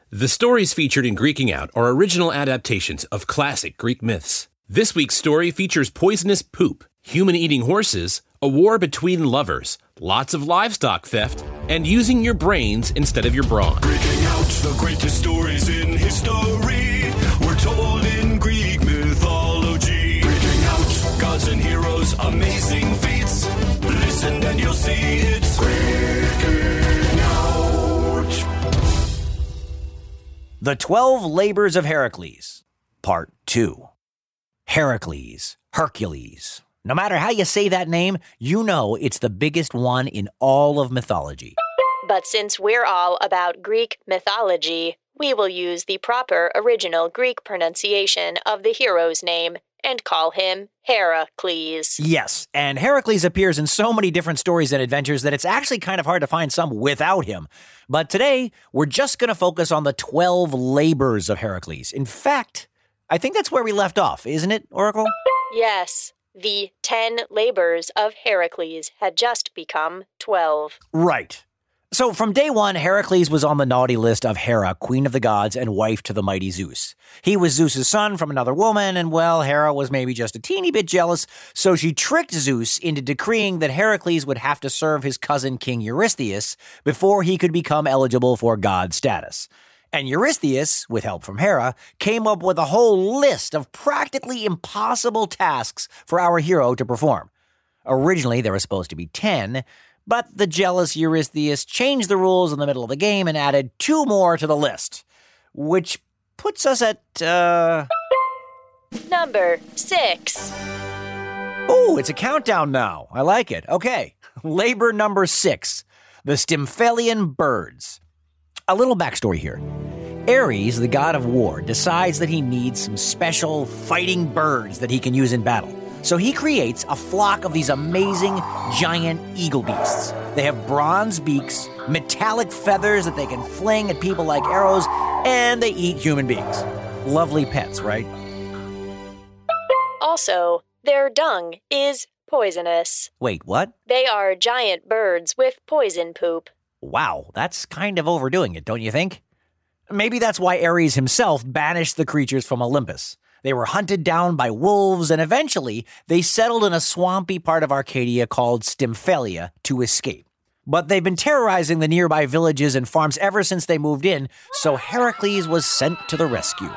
The stories featured in Greeking Out are original adaptations of classic Greek myths. This week's story features poisonous poop, human-eating horses, a war between lovers, lots of livestock theft, and using your brains instead of your brawn. Breaking out the greatest stories in history. We're told in Greek mythology. Breaking out gods and heroes, amazing feats. Listen and you'll see it's Breaking Out. The 12 Labors of Heracles, Part 2. Heracles, Hercules. No matter how you say that name, you know it's the biggest one in all of mythology. But since we're all about Greek mythology, we will use the proper original Greek pronunciation of the hero's name and call him Heracles. Yes, and Heracles appears in so many different stories and adventures that it's actually kind of hard to find some without him. But today, we're just going to focus on the 12 labors of Heracles. In fact, I think that's where we left off, isn't it, Oracle? Yes, the 10 labors of Heracles had just become 12. Right. So from day one, Heracles was on the naughty list of Hera, queen of the gods and wife to the mighty Zeus. He was Zeus's son from another woman, and well, Hera was maybe just a teeny bit jealous, so she tricked Zeus into decreeing that Heracles would have to serve his cousin King Eurystheus before he could become eligible for god status. And Eurystheus, with help from Hera, came up with a whole list of practically impossible tasks for our hero to perform. Originally, there were supposed to be 10, but the jealous Eurystheus changed the rules in the middle of the game and added 2 more to the list, which puts us at, Number 6. Oh, it's a countdown now. I like it. Okay. Labor number 6. The Stymphalian birds. A little backstory here. Ares, the god of war, decides that he needs some special fighting birds that he can use in battle. So he creates a flock of these amazing giant eagle beasts. They have bronze beaks, metallic feathers that they can fling at people like arrows, and they eat human beings. Lovely pets, right? Also, their dung is poisonous. Wait, what? They are giant birds with poison poop. Wow, that's kind of overdoing it, don't you think? Maybe that's why Ares himself banished the creatures from Olympus. They were hunted down by wolves, and eventually they settled in a swampy part of Arcadia called Stymphalia to escape. But they've been terrorizing the nearby villages and farms ever since they moved in, so Heracles was sent to the rescue.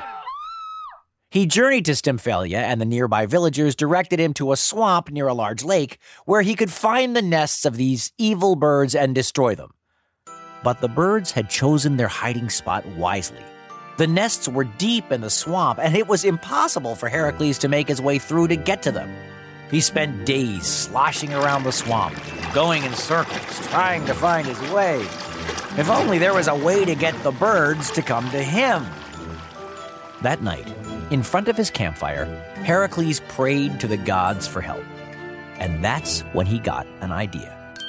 He journeyed to Stymphalia, and the nearby villagers directed him to a swamp near a large lake where he could find the nests of these evil birds and destroy them. But the birds had chosen their hiding spot wisely. The nests were deep in the swamp, and it was impossible for Heracles to make his way through to get to them. He spent days sloshing around the swamp, going in circles, trying to find his way. If only there was a way to get the birds to come to him. That night, in front of his campfire, Heracles prayed to the gods for help. And that's when he got an idea.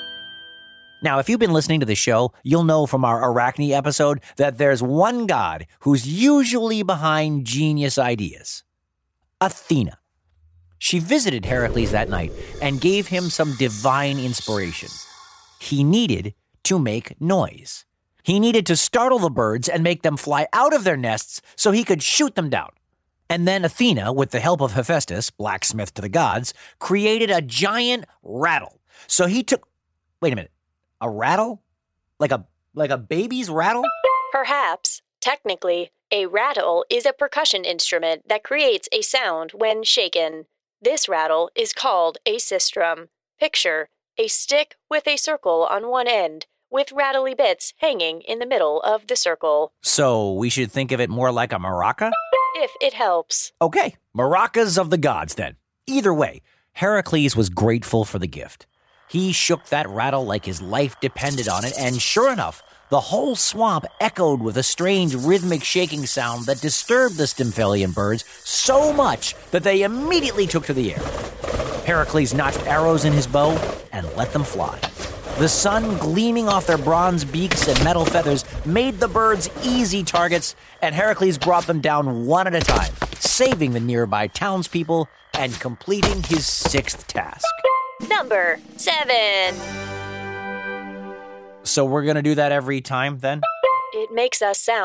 Now, if you've been listening to the show, you'll know from our Arachne episode that there's one god who's usually behind genius ideas. Athena. She visited Heracles that night and gave him some divine inspiration. He needed to make noise. He needed to startle the birds and make them fly out of their nests so he could shoot them down. And then Athena, with the help of Hephaestus, blacksmith to the gods, created a giant rattle. So he took... Wait a minute. A rattle? Like a baby's rattle? Perhaps. Technically, a rattle is a percussion instrument that creates a sound when shaken. This rattle is called a sistrum. Picture a stick with a circle on one end, with rattly bits hanging in the middle of the circle. So we should think of it more like a maraca? If it helps. Okay, maracas of the gods then. Either way, Heracles was grateful for the gift. He shook that rattle like his life depended on it, and sure enough, the whole swamp echoed with a strange rhythmic shaking sound that disturbed the Stymphalian birds so much that they immediately took to the air. Heracles notched arrows in his bow and let them fly. The sun gleaming off their bronze beaks and metal feathers made the birds easy targets, and Heracles brought them down one at a time, saving the nearby townspeople and completing his 6th task. Number 7. So we're going to do that every time, then? It makes us sound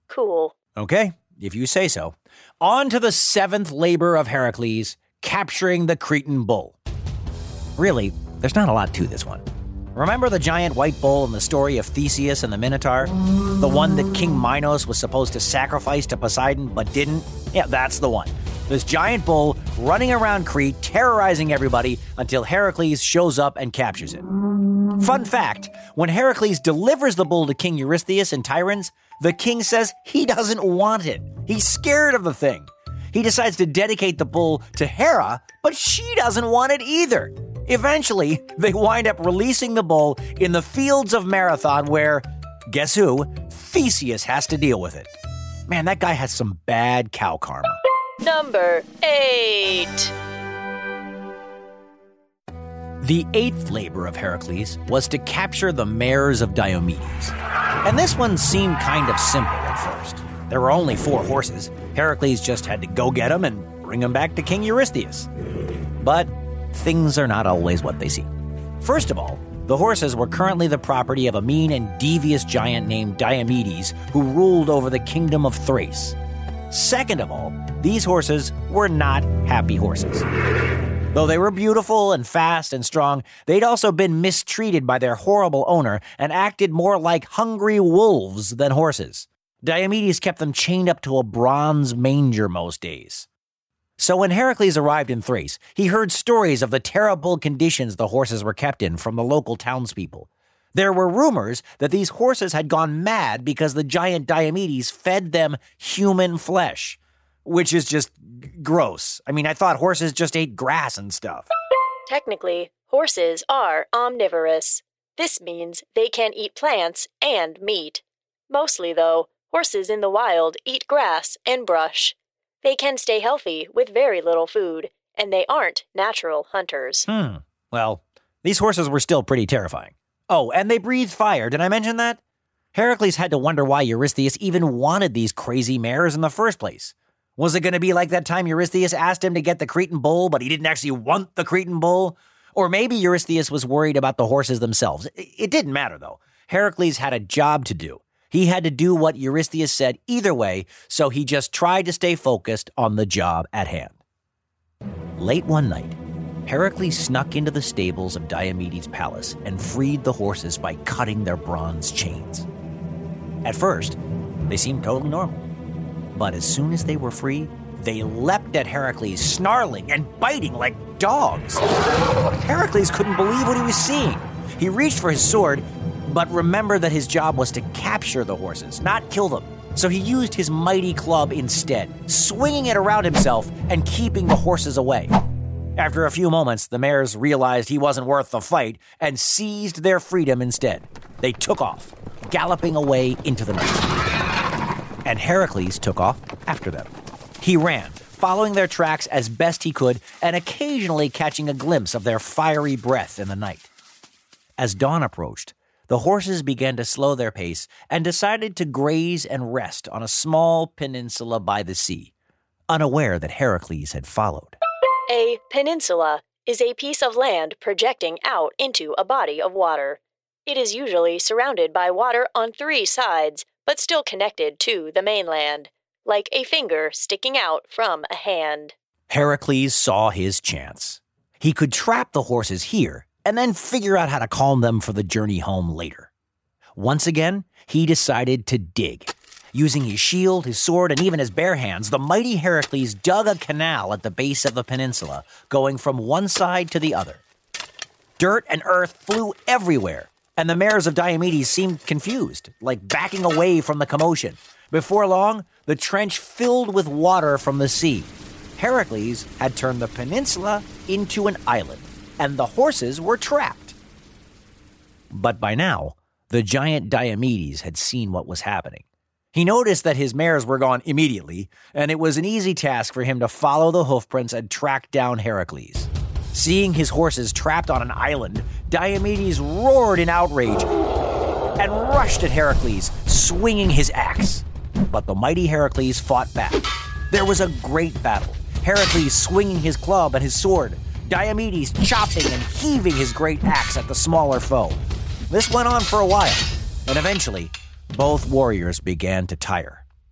cool. Okay, if you say so. On to the seventh labor of Heracles, capturing the Cretan bull. Really, there's not a lot to this one. Remember the giant white bull in the story of Theseus and the Minotaur? The one that King Minos was supposed to sacrifice to Poseidon but didn't? Yeah, that's the one. This giant bull running around Crete, terrorizing everybody until Heracles shows up and captures it. Fun fact, when Heracles delivers the bull to King Eurystheus in Tiryns, the king says he doesn't want it. He's scared of the thing. He decides to dedicate the bull to Hera, but she doesn't want it either. Eventually, they wind up releasing the bull in the fields of Marathon where, guess who? Theseus has to deal with it. Man, that guy has some bad cow karma. Number 8. The eighth labor of Heracles was to capture the mares of Diomedes. And this one seemed kind of simple at first. There were only 4 horses. Heracles just had to go get them and bring them back to King Eurystheus. But things are not always what they seem. First of all, the horses were currently the property of a mean and devious giant named Diomedes who ruled over the kingdom of Thrace. Second of all, these horses were not happy horses. Though they were beautiful and fast and strong, they'd also been mistreated by their horrible owner and acted more like hungry wolves than horses. Diomedes kept them chained up to a bronze manger most days. So when Heracles arrived in Thrace, he heard stories of the terrible conditions the horses were kept in from the local townspeople. There were rumors that these horses had gone mad because the giant Diomedes fed them human flesh, which is just gross. I mean, I thought horses just ate grass and stuff. Technically, horses are omnivorous. This means they can eat plants and meat. Mostly, though, horses in the wild eat grass and brush. They can stay healthy with very little food, and they aren't natural hunters. Well, these horses were still pretty terrifying. Oh, and they breathed fire. Did I mention that? Heracles had to wonder why Eurystheus even wanted these crazy mares in the first place. Was it going to be like that time Eurystheus asked him to get the Cretan bull, but he didn't actually want the Cretan bull? Or maybe Eurystheus was worried about the horses themselves. It didn't matter, though. Heracles had a job to do. He had to do what Eurystheus said either way, so he just tried to stay focused on the job at hand. Late one night, Heracles snuck into the stables of Diomedes' palace and freed the horses by cutting their bronze chains. At first, they seemed totally normal. But as soon as they were free, they leapt at Heracles, snarling and biting like dogs. Heracles couldn't believe what he was seeing. He reached for his sword, but remembered that his job was to capture the horses, not kill them. So he used his mighty club instead, swinging it around himself and keeping the horses away. After a few moments, the mares realized he wasn't worth the fight and seized their freedom instead. They took off, galloping away into the night. And Heracles took off after them. He ran, following their tracks as best he could and occasionally catching a glimpse of their fiery breath in the night. As dawn approached, the horses began to slow their pace and decided to graze and rest on a small peninsula by the sea, unaware that Heracles had followed. A peninsula is a piece of land projecting out into a body of water. It is usually surrounded by water on 3 sides, but still connected to the mainland, like a finger sticking out from a hand. Heracles saw his chance. He could trap the horses here and then figure out how to calm them for the journey home later. Once again, he decided to dig. Using his shield, his sword, and even his bare hands, the mighty Heracles dug a canal at the base of the peninsula, going from one side to the other. Dirt and earth flew everywhere, and the mares of Diomedes seemed confused, like backing away from the commotion. Before long, the trench filled with water from the sea. Heracles had turned the peninsula into an island, and the horses were trapped. But by now, the giant Diomedes had seen what was happening. He noticed that his mares were gone immediately, and it was an easy task for him to follow the hoofprints and track down Heracles. Seeing his horses trapped on an island, Diomedes roared in outrage and rushed at Heracles, swinging his axe. But the mighty Heracles fought back. There was a great battle, Heracles swinging his club and his sword, Diomedes chopping and heaving his great axe at the smaller foe. This went on for a while, and eventually, both warriors began to tire.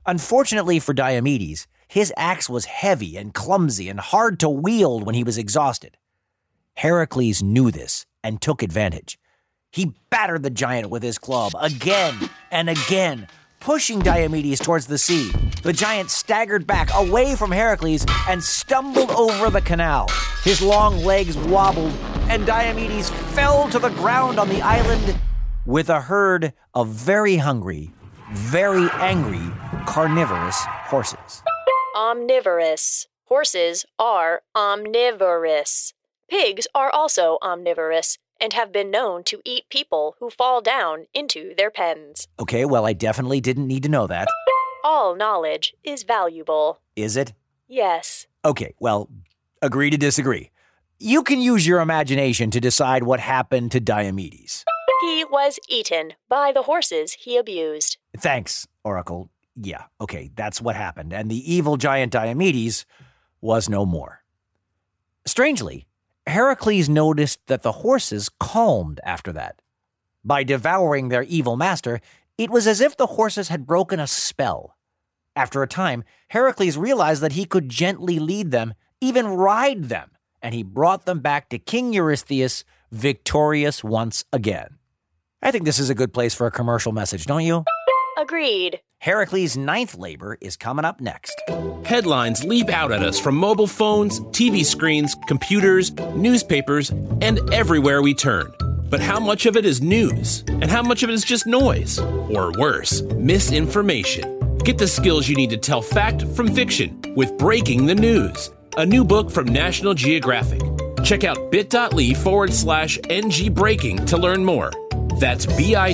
Unfortunately for Diomedes, his axe was heavy and clumsy and hard to wield when he was exhausted. Heracles knew this and took advantage. He battered the giant with his club again and again, pushing Diomedes towards the sea. The giant staggered back away from Heracles and stumbled over the canal. His long legs wobbled, and Diomedes fell to the ground on the island with a herd of very hungry, very angry, carnivorous horses. Omnivorous. Horses are omnivorous. Pigs are also omnivorous and have been known to eat people who fall down into their pens. Okay, well, I definitely didn't need to know that. All knowledge is valuable. Is it? Yes. Okay, well, agree to disagree. You can use your imagination to decide what happened to Diomedes. He was eaten by the horses he abused. Thanks, Oracle. Yeah, okay, that's what happened, and the evil giant Diomedes was no more. Strangely, Heracles noticed that the horses calmed after that. By devouring their evil master, it was as if the horses had broken a spell. After a time, Heracles realized that he could gently lead them, even ride them, and he brought them back to King Eurystheus, victorious once again. I think this is a good place for a commercial message, don't you? Agreed. Heracles' 9th labor is coming up next. Headlines leap out at us from mobile phones, TV screens, computers, newspapers, and everywhere we turn. But how much of it is news? And how much of it is just noise? Or worse, misinformation? Get the skills you need to tell fact from fiction with Breaking the News, a new book from National Geographic. Check out bit.ly/NG Breaking to learn more. That's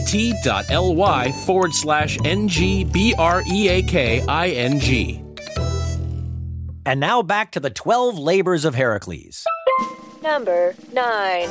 bit.ly/NGBreaking. And now back to the 12 labors of Heracles. Number 9.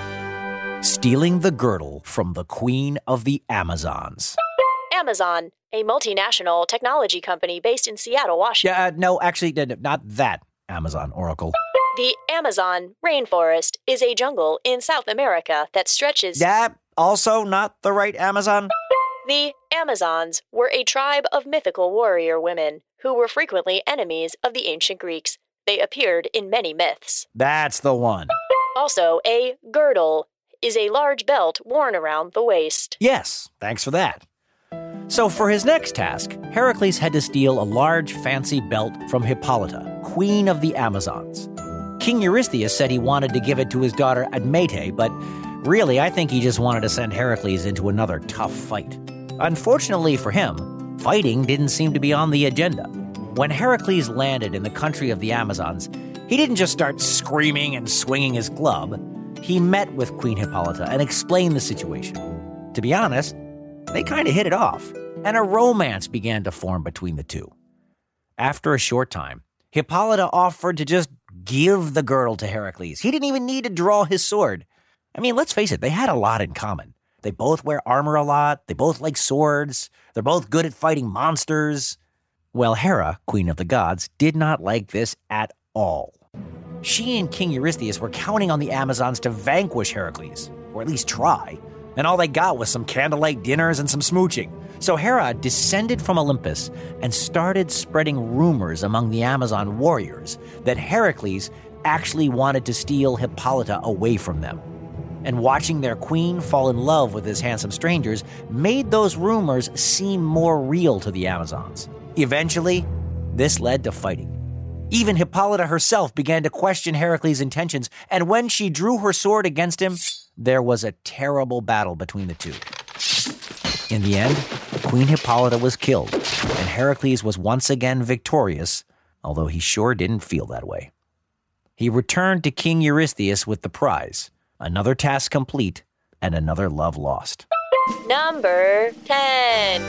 Stealing the girdle from the Queen of the Amazons. Amazon, a multinational technology company based in Seattle, Washington. No, actually, not that Amazon, Oracle. The Amazon rainforest is a jungle in South America that stretches... Yeah, also not the right Amazon? The Amazons were a tribe of mythical warrior women who were frequently enemies of the ancient Greeks. They appeared in many myths. That's the one. Also, a girdle is a large belt worn around the waist. Yes, thanks for that. So for his next task, Heracles had to steal a large fancy belt from Hippolyta, queen of the Amazons. King Eurystheus said he wanted to give it to his daughter Admete, but really I think he just wanted to send Heracles into another tough fight. Unfortunately for him, fighting didn't seem to be on the agenda. When Heracles landed in the country of the Amazons, he didn't just start screaming and swinging his club. He met with Queen Hippolyta and explained the situation. To be honest, they kind of hit it off, and a romance began to form between the two. After a short time, Hippolyta offered to just give the girdle to Heracles. He didn't even need to draw his sword. I mean, let's face it, they had a lot in common. They both wear armor a lot, they both like swords, they're both good at fighting monsters. Well, Hera, queen of the gods, did not like this at all. She and King Eurystheus were counting on the Amazons to vanquish Heracles, or at least try, and all they got was some candlelight dinners and some smooching. So Hera descended from Olympus and started spreading rumors among the Amazon warriors that Heracles actually wanted to steal Hippolyta away from them. And watching their queen fall in love with his handsome strangers made those rumors seem more real to the Amazons. Eventually, this led to fighting. Even Hippolyta herself began to question Heracles' intentions, and when she drew her sword against him, there was a terrible battle between the two. In the end, Queen Hippolyta was killed, and Heracles was once again victorious, although he sure didn't feel that way. He returned to King Eurystheus with the prize, another task complete, and another love lost. Number 10.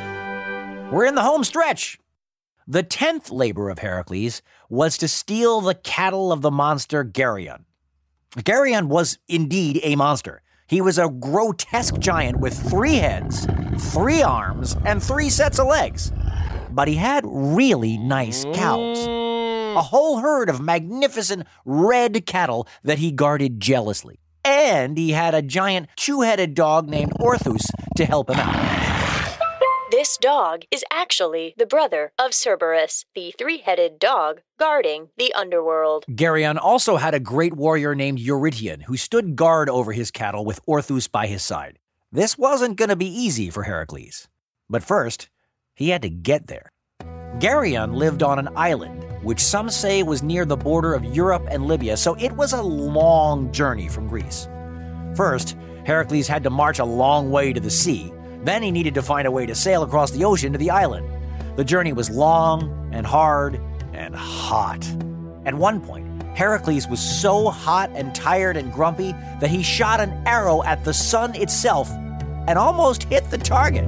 We're in the home stretch. The 10th labor of Heracles was to steal the cattle of the monster Geryon. Geryon was indeed a monster. He was a grotesque giant with 3 heads, 3 arms, and 3 sets of legs. But he had really nice cows. A whole herd of magnificent red cattle that he guarded jealously. And he had a giant 2-headed dog named Orthus to help him out. This This dog is actually the brother of Cerberus, the three-headed dog guarding the underworld. Geryon also had a great warrior named Eurytion who stood guard over his cattle with Orthus by his side. This wasn't going to be easy for Heracles. But first, he had to get there. Geryon lived on an island, which some say was near the border of Europe and Libya, so it was a long journey from Greece. First, Heracles had to march a long way to the sea. Then he needed to find a way to sail across the ocean to the island. The journey was long and hard and hot. At one point, Heracles was so hot and tired and grumpy that he shot an arrow at the sun itself and almost hit the target.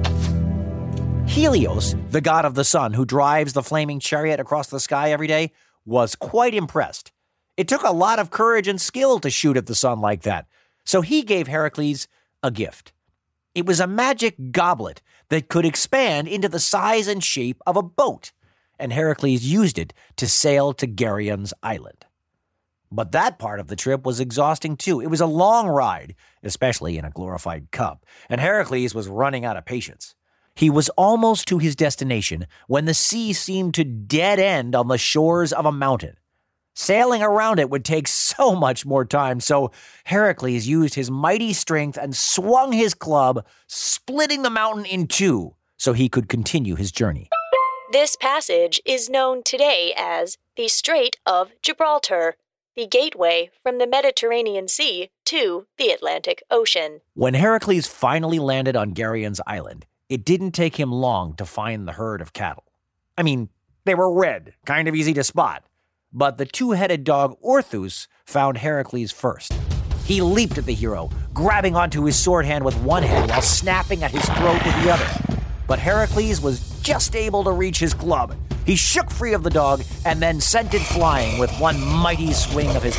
Helios, the god of the sun who drives the flaming chariot across the sky every day, was quite impressed. It took a lot of courage and skill to shoot at the sun like that, so he gave Heracles a gift. It was a magic goblet that could expand into the size and shape of a boat, and Heracles used it to sail to Geryon's island. But that part of the trip was exhausting too. It was a long ride, especially in a glorified cup, and Heracles was running out of patience. He was almost to his destination when the sea seemed to dead end on the shores of a mountain. Sailing around it would take so much more time, so Heracles used his mighty strength and swung his club, splitting the mountain in two so he could continue his journey. This passage is known today as the Strait of Gibraltar, the gateway from the Mediterranean Sea to the Atlantic Ocean. When Heracles finally landed on Geryon's island, it didn't take him long to find the herd of cattle. I mean, they were red, kind of easy to spot. But the two-headed dog Orthus found Heracles first. He leaped at the hero, grabbing onto his sword hand with one hand while snapping at his throat with the other. But Heracles was just able to reach his club. He shook free of the dog and then sent it flying with one mighty swing of his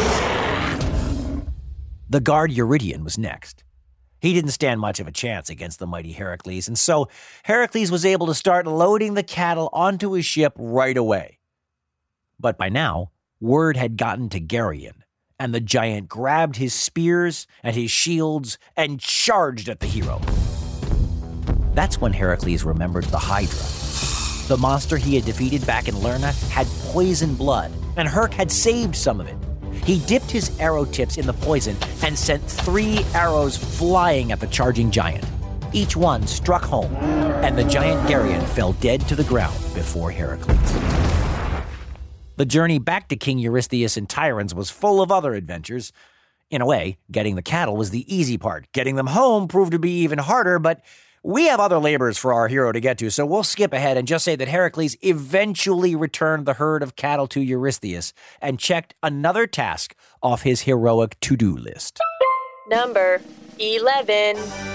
club. The guard Eurytion was next. He didn't stand much of a chance against the mighty Heracles, and so Heracles was able to start loading the cattle onto his ship right away. But by now, word had gotten to Geryon, and the giant grabbed his spears and his shields and charged at the hero. That's when Heracles remembered the Hydra. The monster he had defeated back in Lerna had poison blood, and Herc had saved some of it. He dipped his arrow tips in the poison and sent 3 arrows flying at the charging giant. Each one struck home, and the giant Geryon fell dead to the ground before Heracles. The journey back to King Eurystheus and Tiryns was full of other adventures. In a way, getting the cattle was the easy part. Getting them home proved to be even harder, but we have other labors for our hero to get to, so we'll skip ahead and just say that Heracles eventually returned the herd of cattle to Eurystheus and checked another task off his heroic to-do list. Number 11.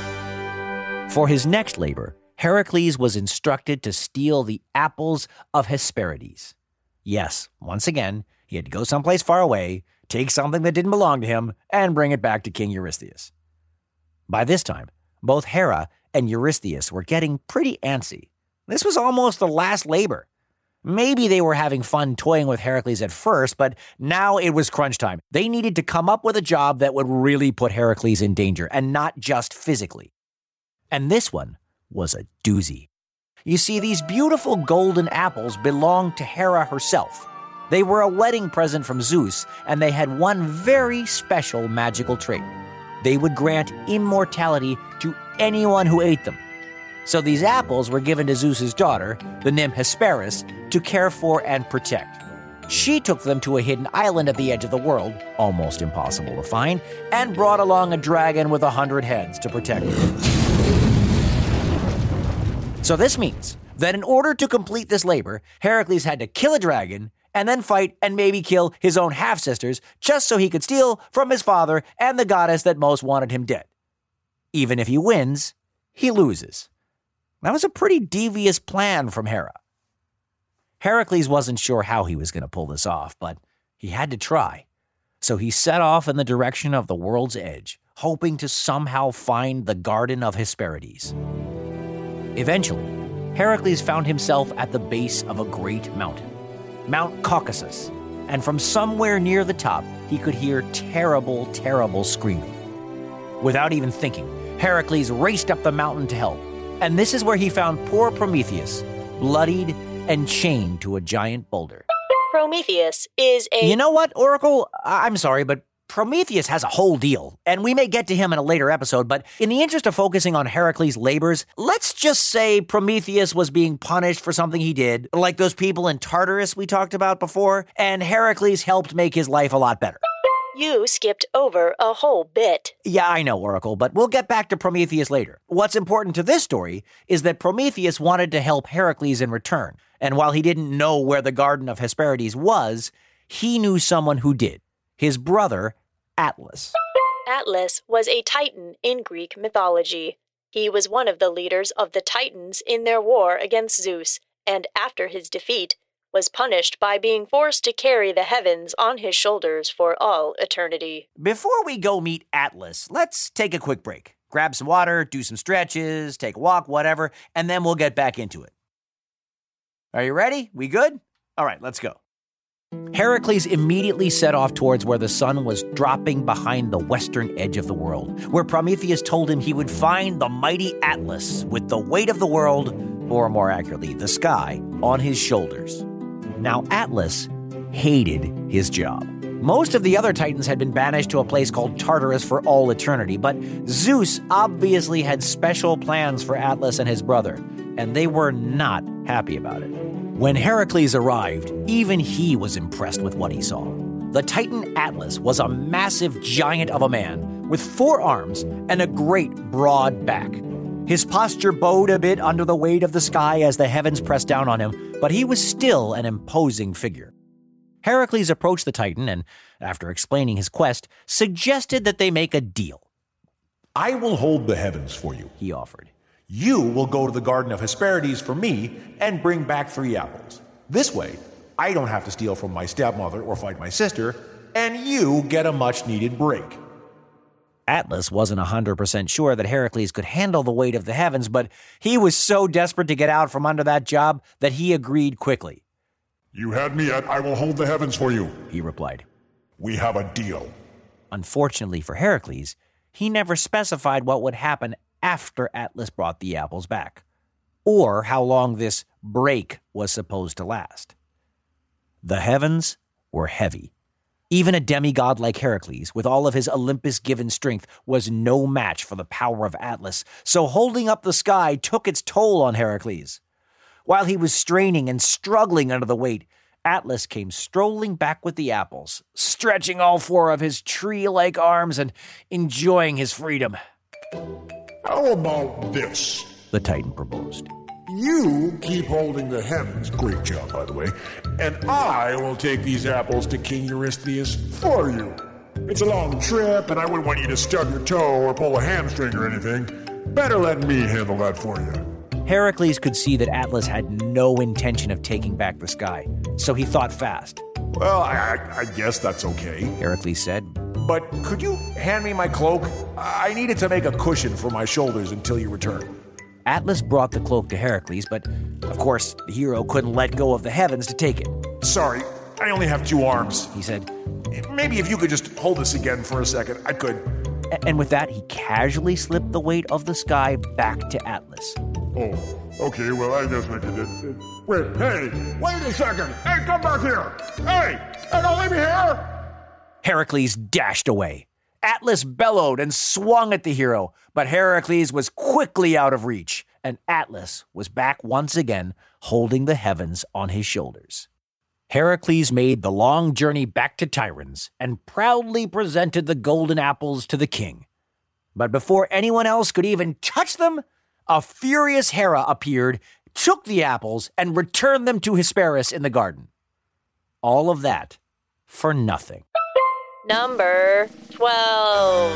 For his next labor, Heracles was instructed to steal the apples of Hesperides. Yes, once again, he had to go someplace far away, take something that didn't belong to him, and bring it back to King Eurystheus. By this time, both Hera and Eurystheus were getting pretty antsy. This was almost the last labor. Maybe they were having fun toying with Heracles at first, but now it was crunch time. They needed to come up with a job that would really put Heracles in danger, and not just physically. And this one was a doozy. You see, these beautiful golden apples belonged to Hera herself. They were a wedding present from Zeus, and they had one very special magical trait. They would grant immortality to anyone who ate them. So these apples were given to Zeus's daughter, the nymph Hesperus, to care for and protect. She took them to a hidden island at the edge of the world, almost impossible to find, and brought along a dragon with 100 heads to protect them. So this means that in order to complete this labor, Heracles had to kill a dragon and then fight and maybe kill his own half-sisters just so he could steal from his father and the goddess that most wanted him dead. Even if he wins, he loses. That was a pretty devious plan from Hera. Heracles wasn't sure how he was going to pull this off, but he had to try. So he set off in the direction of the world's edge, hoping to somehow find the Garden of Hesperides. Eventually, Heracles found himself at the base of a great mountain, Mount Caucasus, and from somewhere near the top, he could hear terrible, terrible screaming. Without even thinking, Heracles raced up the mountain to help, And this is where he found poor Prometheus, bloodied and chained to a giant boulder. Prometheus is a... You know what, Oracle? I'm sorry, but Prometheus has a whole deal, and we may get to him in a later episode, but in the interest of focusing on Heracles' labors, let's just say Prometheus was being punished for something he did, like those people in Tartarus we talked about before, and Heracles helped make his life a lot better. You skipped over a whole bit. Yeah, I know, Oracle, but we'll get back to Prometheus later. What's important to this story is that Prometheus wanted to help Heracles in return, and while he didn't know where the Garden of Hesperides was, he knew someone who did. His brother, Atlas. Atlas was a Titan in Greek mythology. He was one of the leaders of the Titans in their war against Zeus, and after his defeat, was punished by being forced to carry the heavens on his shoulders for all eternity. Before we go meet Atlas, let's take a quick break. Grab some water, do some stretches, take a walk, whatever, and then we'll get back into it. Are you ready? We good? All right, let's go. Heracles immediately set off towards where the sun was dropping behind the western edge of the world, where Prometheus told him he would find the mighty Atlas with the weight of the world, or more accurately, the sky, on his shoulders. Now, Atlas hated his job. Most of the other Titans had been banished to a place called Tartarus for all eternity, but Zeus obviously had special plans for Atlas and his brother, and they were not happy about it. When Heracles arrived, even he was impressed with what he saw. The Titan Atlas was a massive giant of a man with 4 arms and a great broad back. His posture bowed a bit under the weight of the sky as the heavens pressed down on him, but he was still an imposing figure. Heracles approached the Titan and, after explaining his quest, suggested that they make a deal. I will hold the heavens for you, he offered. You will go to the Garden of Hesperides for me and bring back 3 apples. This way, I don't have to steal from my stepmother or fight my sister, and you get a much-needed break. Atlas wasn't 100% sure that Heracles could handle the weight of the heavens, but he was so desperate to get out from under that job that he agreed quickly. You had me at I will hold the heavens for you, he replied. We have a deal. Unfortunately for Heracles, he never specified what would happen after Atlas brought the apples back, or how long this break was supposed to last. The heavens were heavy. Even a demigod like Heracles, with all of his Olympus-given strength, was no match for the power of Atlas, so holding up the sky took its toll on Heracles. While he was straining and struggling under the weight, Atlas came strolling back with the apples, stretching all 4 of his tree-like arms and enjoying his freedom. How about this? The Titan proposed. You keep holding the heavens, great job by the way, and I will take these apples to King Eurystheus for you. It's a long trip and I wouldn't want you to stub your toe or pull a hamstring or anything. Better let me handle that for you. Heracles could see that Atlas had no intention of taking back the sky, so he thought fast. Well, I guess that's okay, Heracles said. But could you hand me my cloak? I need it to make a cushion for my shoulders until you return. Atlas brought the cloak to Heracles, but, of course, the hero couldn't let go of the heavens to take it. Sorry, I only have 2 arms, he said. Maybe if you could just hold this again for a second, I could. And with that, he casually slipped the weight of the sky back to Atlas. Oh, okay, well, I guess I could just... Wait, hey, wait a second! Hey, come back here! Hey, don't leave me here! Heracles dashed away. Atlas bellowed and swung at the hero, but Heracles was quickly out of reach, and Atlas was back once again, holding the heavens on his shoulders. Heracles made the long journey back to Tiryns and proudly presented the golden apples to the king. But before anyone else could even touch them, a furious Hera appeared, took the apples, and returned them to Hesperus in the garden. All of that for nothing. Number 12.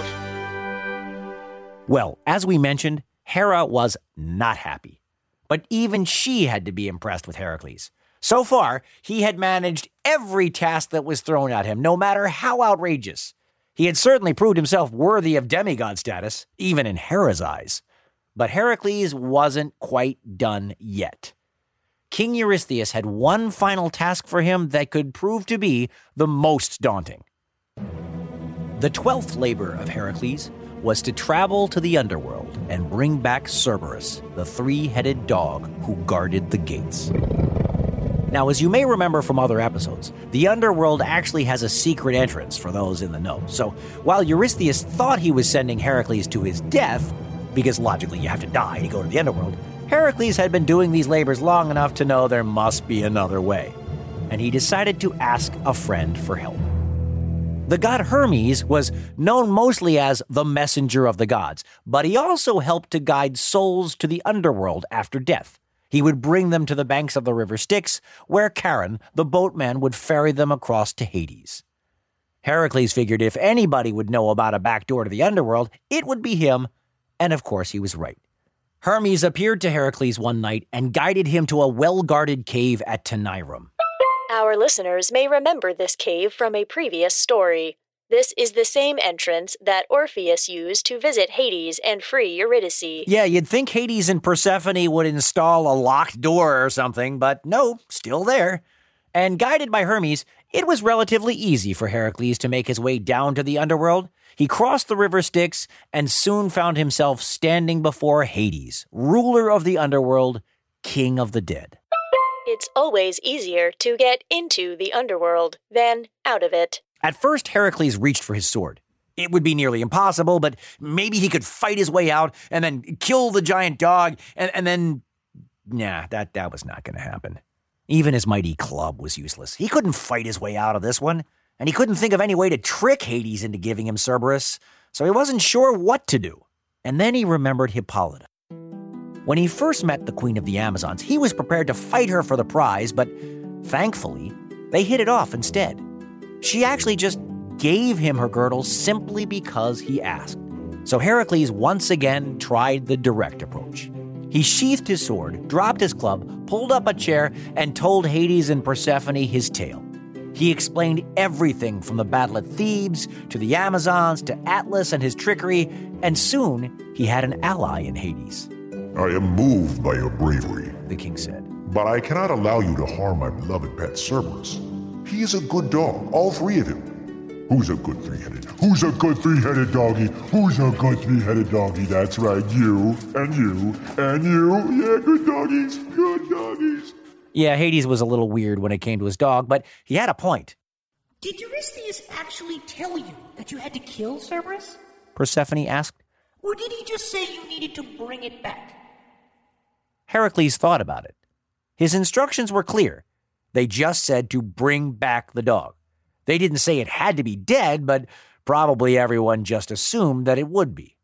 Well, as we mentioned, Hera was not happy. But even she had to be impressed with Heracles. So far, he had managed every task that was thrown at him, no matter how outrageous. He had certainly proved himself worthy of demigod status, even in Hera's eyes. But Heracles wasn't quite done yet. King Eurystheus had one final task for him that could prove to be the most daunting. The 12th labor of Heracles was to travel to the underworld and bring back Cerberus, the three-headed dog who guarded the gates. Now, as you may remember from other episodes, the underworld actually has a secret entrance for those in the know. So while Eurystheus thought he was sending Heracles to his death, because logically you have to die to go to the underworld, Heracles had been doing these labors long enough to know there must be another way. And he decided to ask a friend for help. The god Hermes was known mostly as the messenger of the gods, but he also helped to guide souls to the underworld after death. He would bring them to the banks of the river Styx, where Charon, the boatman, would ferry them across to Hades. Heracles figured if anybody would know about a back door to the underworld, it would be him, and of course he was right. Hermes appeared to Heracles one night and guided him to a well-guarded cave at Taenarus. Our listeners may remember this cave from a previous story. This is the same entrance that Orpheus used to visit Hades and free Eurydice. Yeah, you'd think Hades and Persephone would install a locked door or something, but no, still there. And guided by Hermes, it was relatively easy for Heracles to make his way down to the underworld. He crossed the river Styx and soon found himself standing before Hades, ruler of the underworld, king of the dead. It's always easier to get into the underworld than out of it. At first, Heracles reached for his sword. It would be nearly impossible, but maybe he could fight his way out and then kill the giant dog, and then... Nah, that was not going to happen. Even his mighty club was useless. He couldn't fight his way out of this one, and he couldn't think of any way to trick Hades into giving him Cerberus, so he wasn't sure what to do. And then he remembered Hippolyta. When he first met the Queen of the Amazons, he was prepared to fight her for the prize, but thankfully, they hit it off instead. She actually just gave him her girdle simply because he asked. So Heracles once again tried the direct approach. He sheathed his sword, dropped his club, pulled up a chair, and told Hades and Persephone his tale. He explained everything from the battle at Thebes to the Amazons to Atlas and his trickery, and soon he had an ally in Hades. I am moved by your bravery, The king said. but I cannot allow you to harm my beloved pet Cerberus. He is a good dog, all three of him. Who's a good three-headed? Who's a good three-headed doggy? Who's a good three-headed doggy? That's right, you, and you, and you. Yeah, good doggies, good doggies. Yeah, Hades was a little weird when it came to his dog, but he had a point. Did Eurystheus actually tell you that you had to kill Cerberus? Persephone asked. Or did he just say you needed to bring it back? Heracles thought about it. His instructions were clear. They just said to bring back the dog. They didn't say it had to be dead, but probably everyone just assumed that it would be.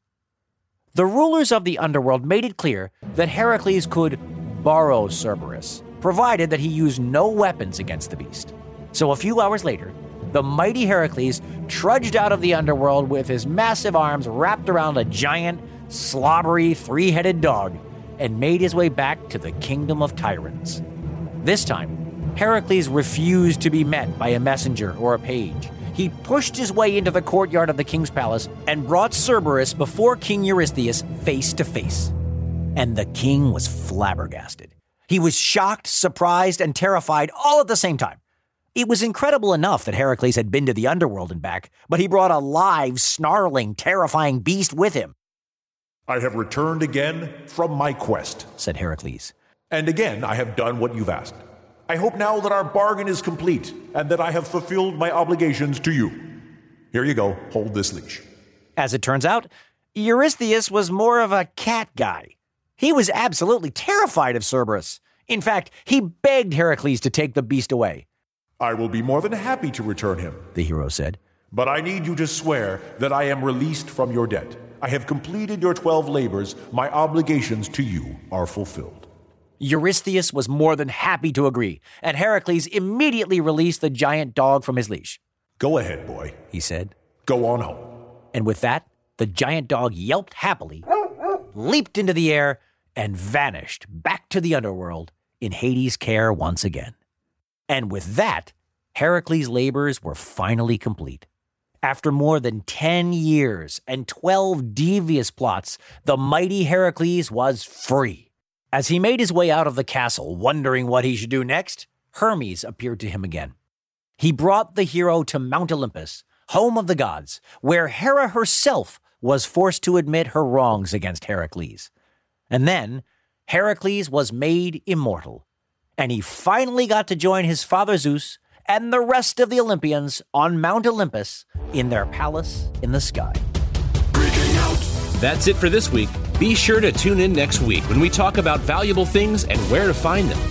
The rulers of the underworld made it clear that Heracles could borrow Cerberus, provided that he used no weapons against the beast. So a few hours later, the mighty Heracles trudged out of the underworld with his massive arms wrapped around a giant, slobbery, three-headed dog and made his way back to the kingdom of Tyrants. This time, Heracles refused to be met by a messenger or a page. He pushed his way into the courtyard of the king's palace and brought Cerberus before King Eurystheus face to face. And the king was flabbergasted. He was shocked, surprised, and terrified all at the same time. It was incredible enough that Heracles had been to the underworld and back, but he brought a live, snarling, terrifying beast with him. I have returned again from my quest, said Heracles. and again I have done what you've asked. I hope now that our bargain is complete and that I have fulfilled my obligations to you. Here you go, hold this leash. As it turns out, Eurystheus was more of a cat guy. He was absolutely terrified of Cerberus. In fact, he begged Heracles to take the beast away. I will be more than happy to return him, The hero said. but I need you to swear that I am released from your debt. I have completed your 12 labors. My obligations to you are fulfilled. Eurystheus was more than happy to agree, and Heracles immediately released the giant dog from his leash. Go ahead, boy, He said. go on home. And with that, the giant dog yelped happily, leaped into the air, and vanished back to the underworld in Hades' care once again. And with that, Heracles' labors were finally complete. After more than 10 years and 12 devious plots, the mighty Heracles was free. As he made his way out of the castle, wondering what he should do next, Hermes appeared to him again. He brought the hero to Mount Olympus, home of the gods, where Hera herself was forced to admit her wrongs against Heracles. And then Heracles was made immortal, and he finally got to join his father Zeus and the rest of the Olympians on Mount Olympus in their palace in the sky. Freaking out. That's it for this week. Be sure to tune in next week when we talk about valuable things and where to find them.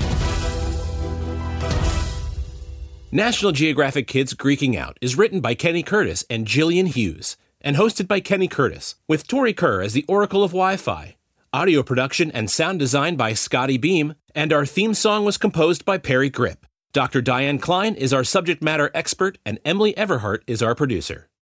National Geographic Kids Greeking Out is written by Kenny Curtis and Jillian Hughes and hosted by Kenny Curtis, with Tori Kerr as the Oracle of Wi-Fi. Audio production and sound design by Scotty Beam, and our theme song was composed by Perry Grip. Dr. Diane Klein is our subject matter expert, and Emily Everhart is our producer.